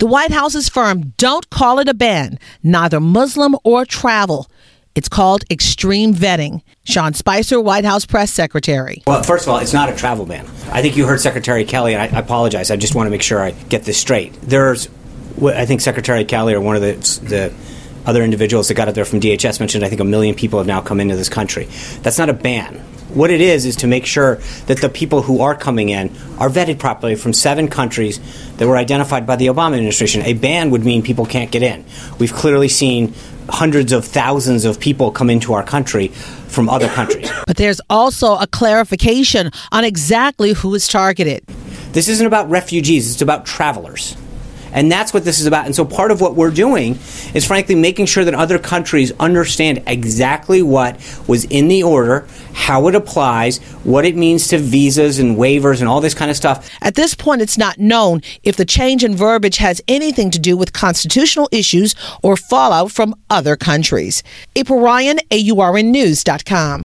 The White House's firm don't call it a ban, neither Muslim or travel. It's called extreme vetting. Sean Spicer, White House press secretary. Well, first of all, it's not a travel ban. I think you heard Secretary Kelly, and I apologize. I just want to make sure I get this straight. I think Secretary Kelly or one of the other individuals that got up there from DHS mentioned, I think 1 million people have now come into this country. That's not a ban. What it is to make sure that the people who are coming in are vetted properly from 7 countries that were identified by the Obama administration. A ban would mean people can't get in. We've clearly seen hundreds of thousands of people come into our country from other countries. But there's also a clarification on exactly who is targeted. This isn't about refugees, it's about travelers. And that's what this is about. And so part of what we're doing is, frankly, making sure that other countries understand exactly what was in the order, how it applies, what it means to visas and waivers and all this kind of stuff. At this point, it's not known if the change in verbiage has anything to do with constitutional issues or fallout from other countries. April Ryan, AURNnews.com.